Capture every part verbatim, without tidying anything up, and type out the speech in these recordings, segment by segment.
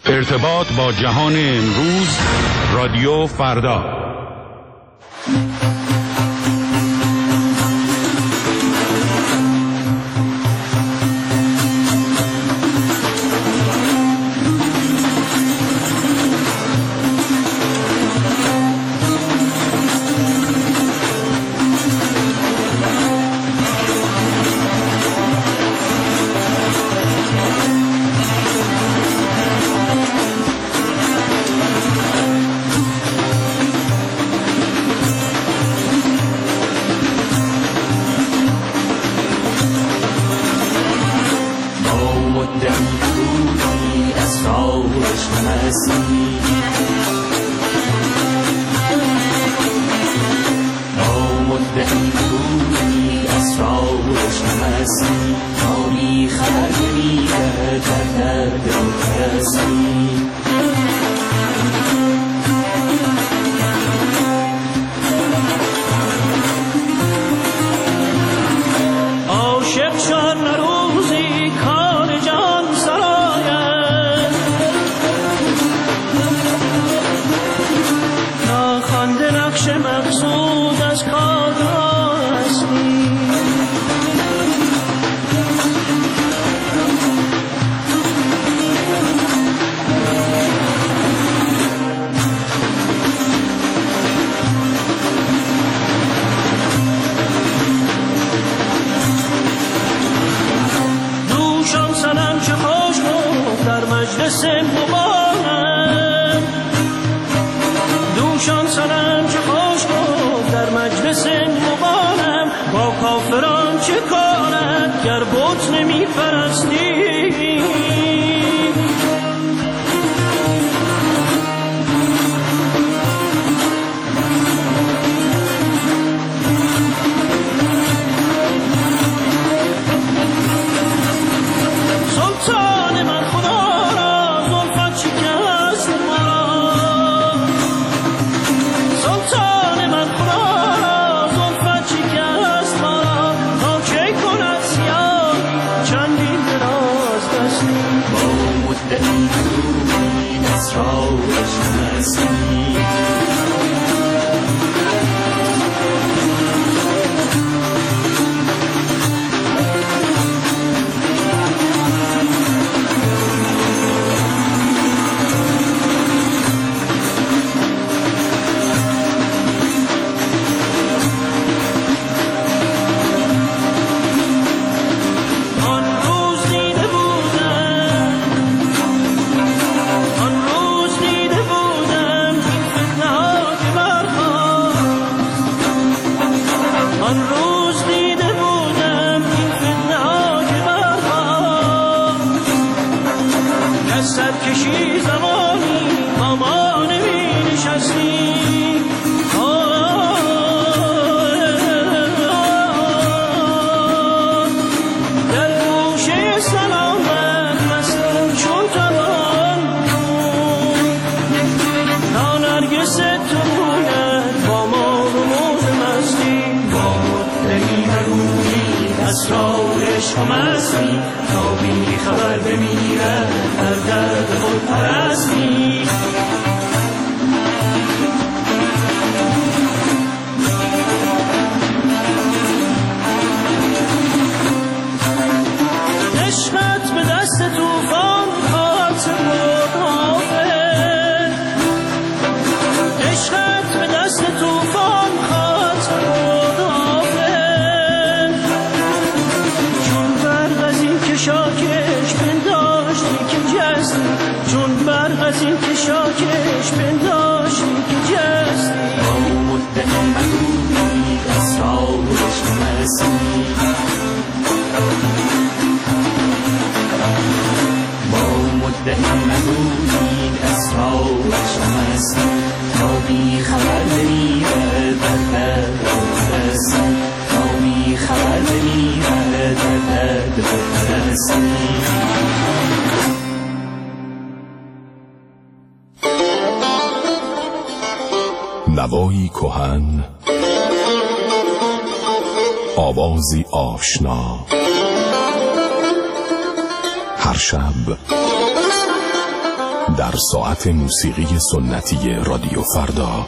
ارتباط با جهان امروز، رادیو فردا. نوایی کهن، آوازی آشنا، هر شب در ساعت موسیقی سنتی رادیو فردا.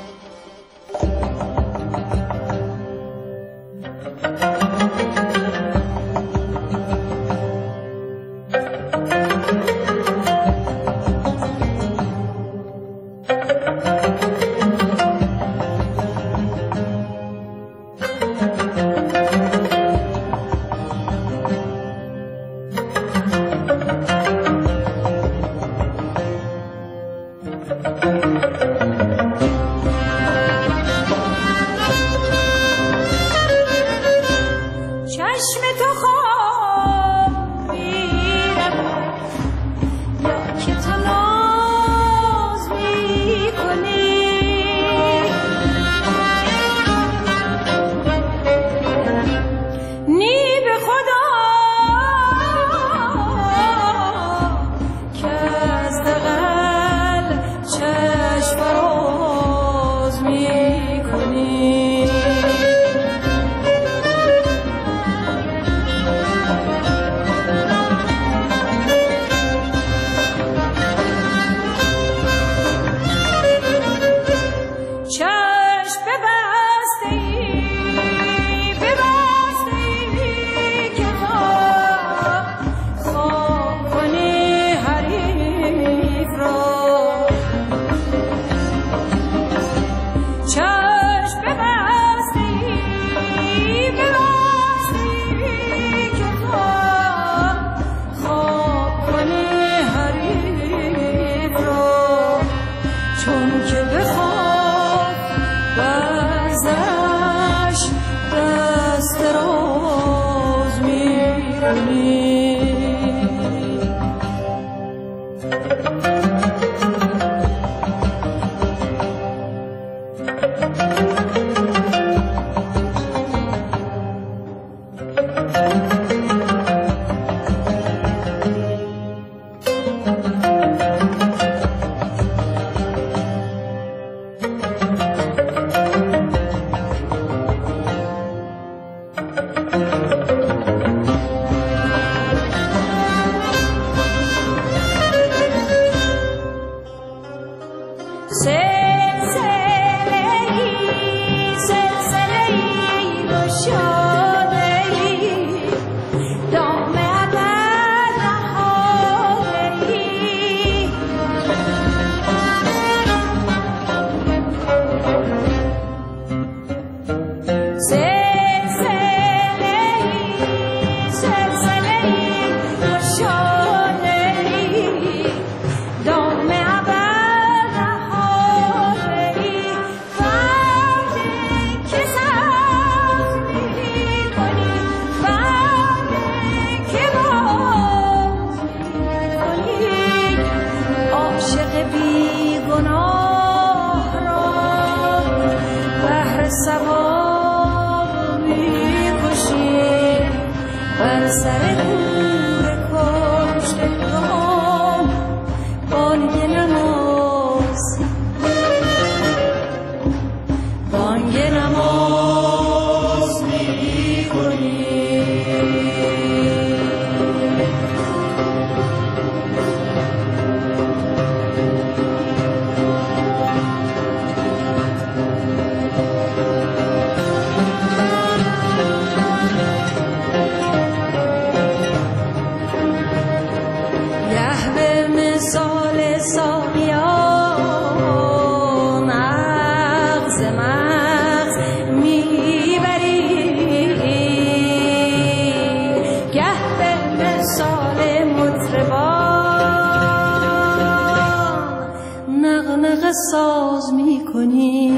ساز می کنی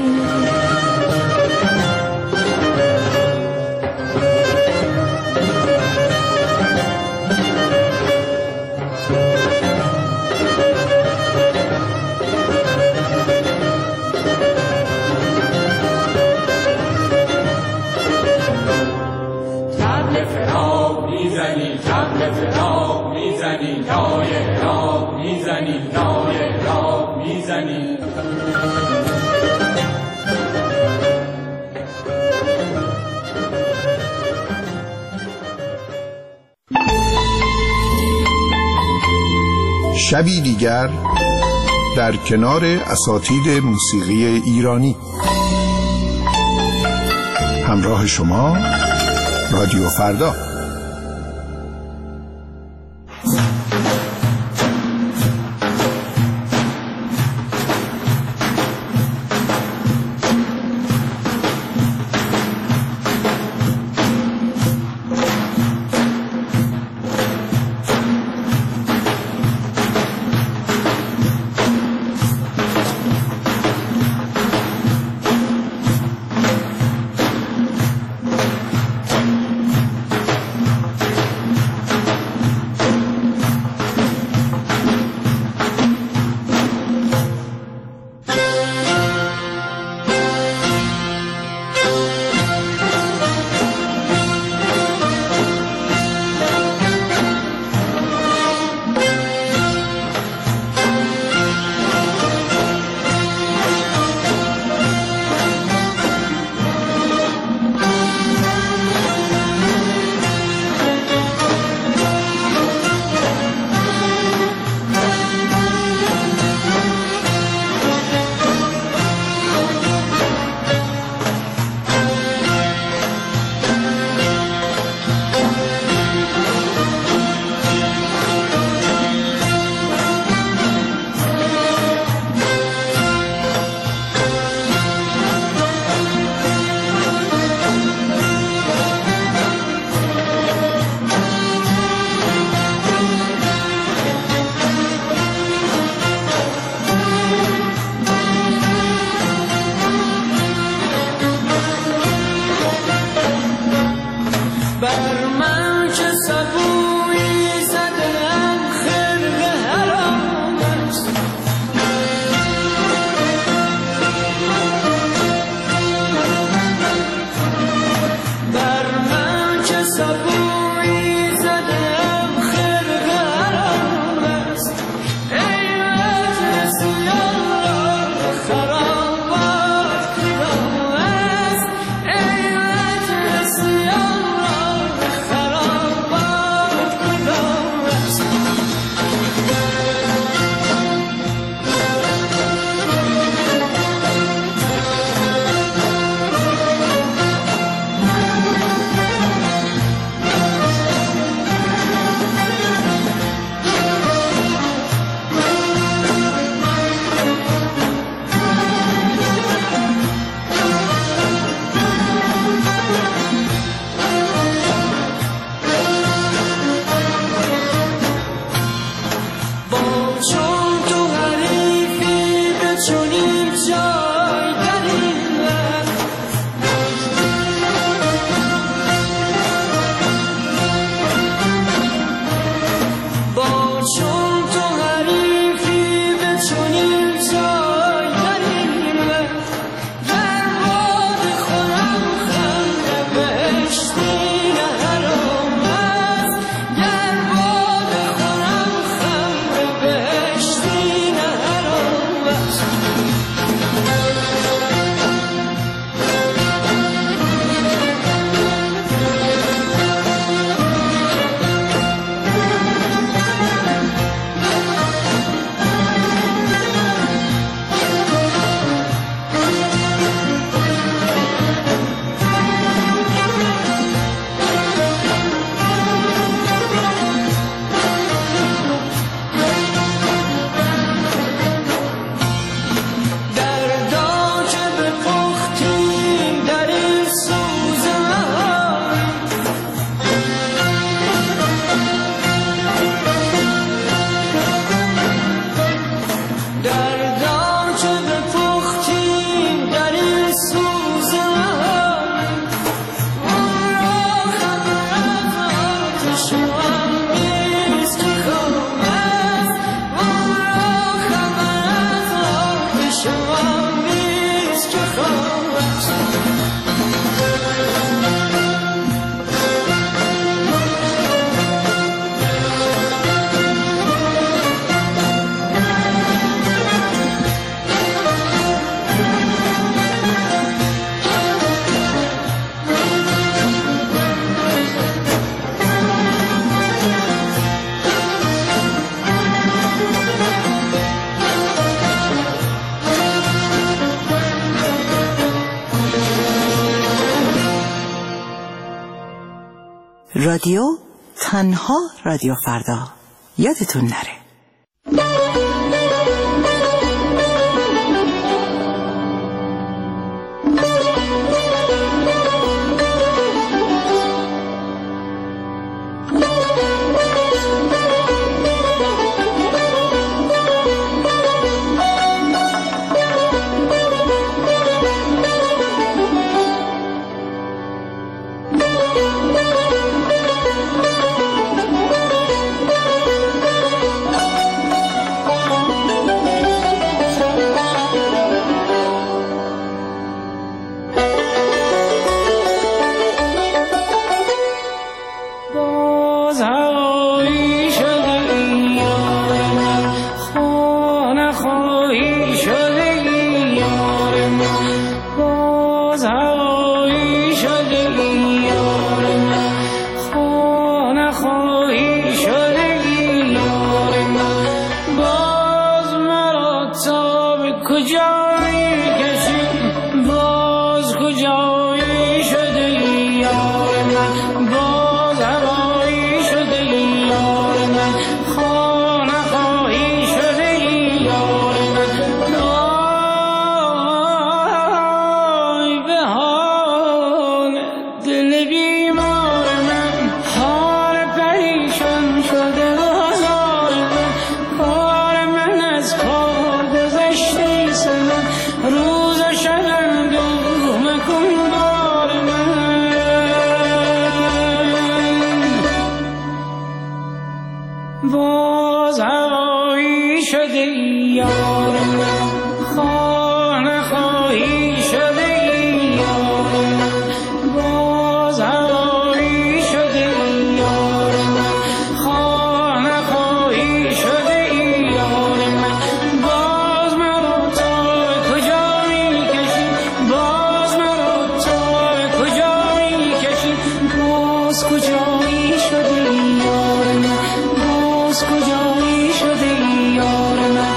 طبل فراق میزنی طبل فراق میزنی نای راق میزنی نای راق میزنی شبی دیگر در کنار اساتید موسیقی ایرانی. همراه شما رادیو فردا. رادیو تنها رادیو فردا، یادتون نره. باز هوایی شده یار من، خانه خواهی شده یار من. باز هوایی شده یار من، خانه خواهی شده یار من. باز مرا تا کجا می کشی، باز مرا تا کجا می کشی. باز کجایی شده یار من، باز کجایی شده یار من.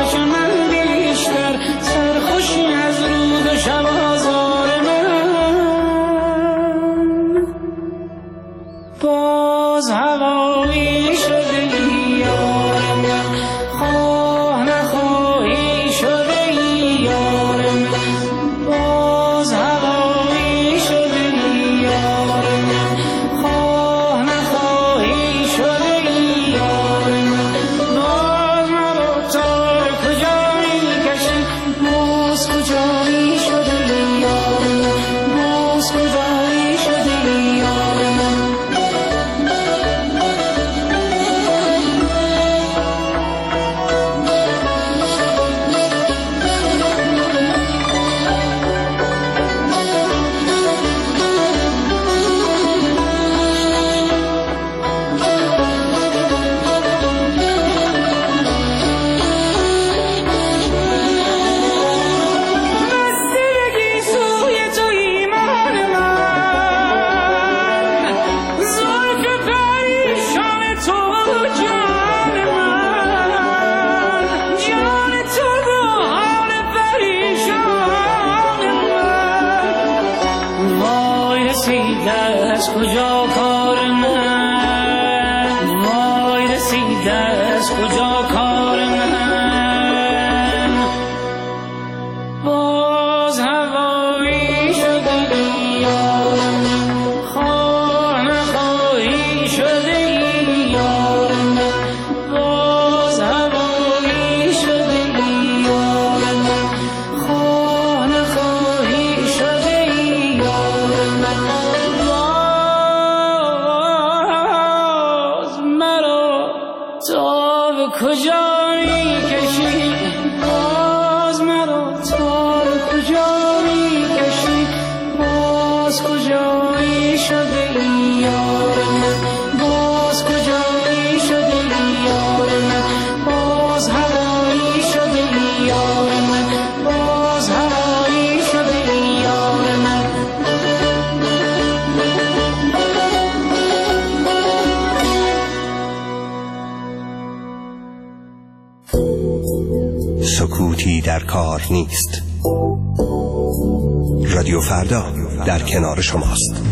شب آزار من رسیده از کجا کار من، وای رسیده از کجا کار من. باز هوایی شده یار من، خواه نخواهی شده یار من. باز هوایی شده یار من، خواه نخواهی شده یار من. باز مرا تا به کجا می کشی، باز مرا تا به کجا می کشی. باز کجایی شده یار من، باز کجایی شده یار من. باز هوایی شده یار من، باز هوایی شده یار من. سکوتی در کار نیست. رادیو فردا در کنار شماست.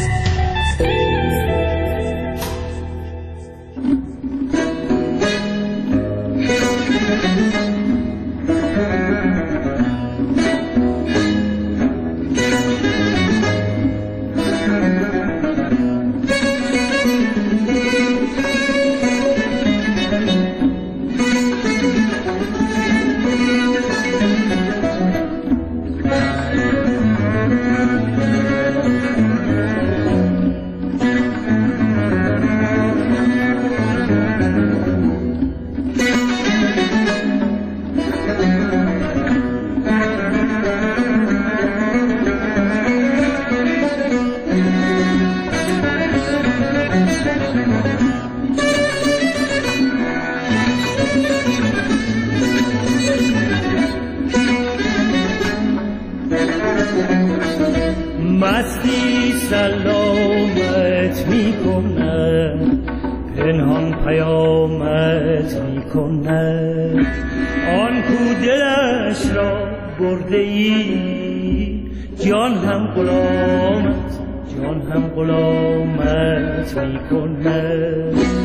مستی سلامت میکنه، پنهان پیامت میکنه. آن کو دلش را برده ای، جان هم غلامت، جان هم غلامت میکنه.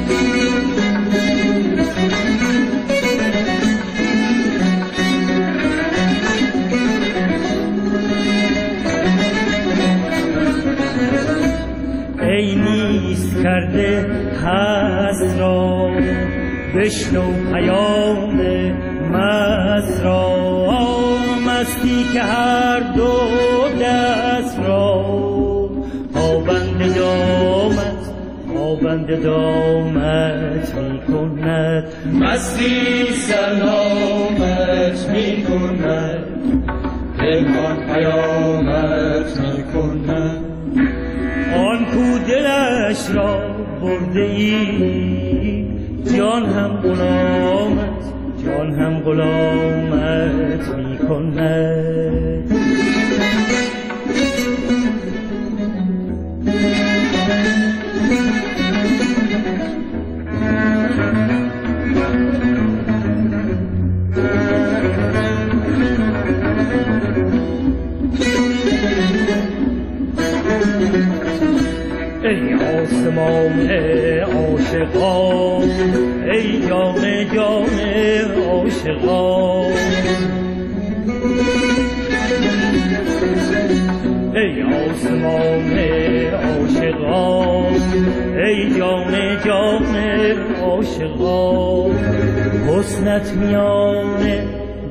ای نیست کرده هست را، بشنو پیام مست را. مستی که هر دو دست را، پابند دامت، پابند دامت میکند. مستی سلامت میکند، پنهان پیامت میکند. آن کو دلش را برده ای، جان هم غلامت، جان هم غلامت میکند. ای آسمان عاشقان، ای جان جان عاشقان. ای آسمان عاشقان، ای جان جان عاشقان. حسنت میان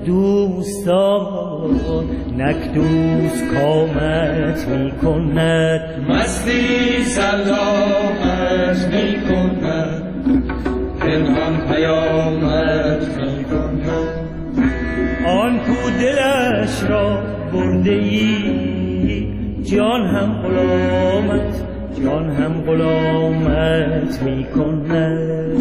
دوستان، نک دوست کامت میکند. مستی سلامت میکند، پنهان پیامت میکند. آن کو دلش را برده ای، جان هم غلامت، جان هم غلامت میکند.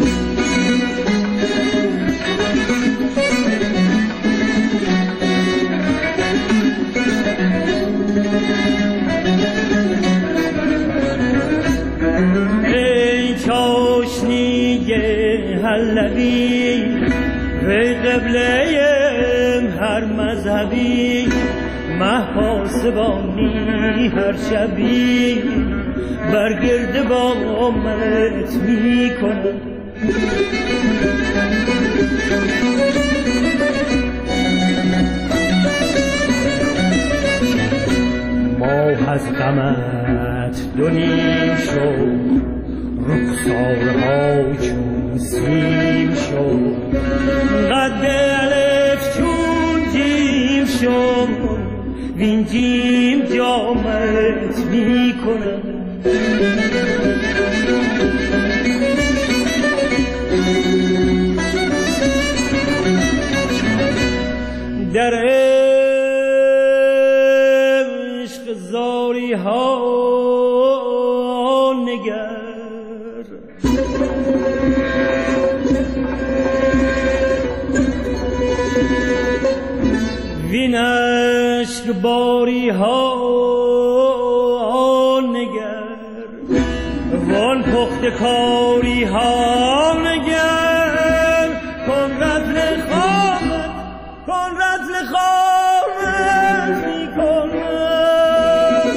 ای چاشنی حلبی، ای قبله هر مذهبی. محاسبانی هر شبی برگرد بامت می کنم. ماه از غمت دو نیم شد، رخسارها چون سیم شد، قد الف چون جیم شد، وین جیم جامت می کنم. در عشق زاری ها نگر، وین عشق باری ها نگر، وان پخت کاری ها نگر، کن رطل خوابت، کن رطل خوابت می کنم.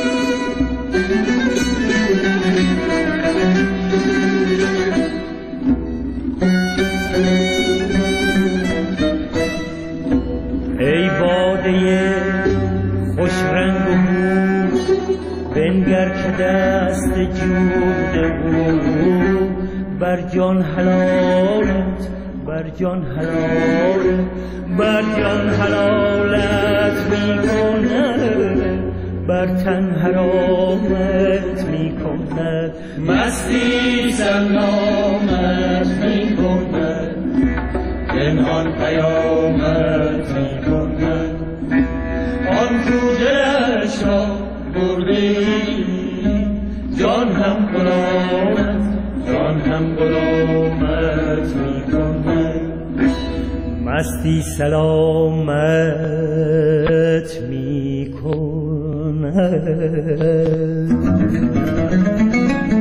ای باده خوش رنگ و بو، بنگر که دست جود بود، بر جان حلالت، بر جان حلالت، بر جان حلالت می کند، بر تن حرامت می کند. مستی سلامت می کند، پنهان قیامت می کند. آن کو دلش را برده ای، جان هم غلامت، جان هم غلامت می کند. مستی سلامت می کند.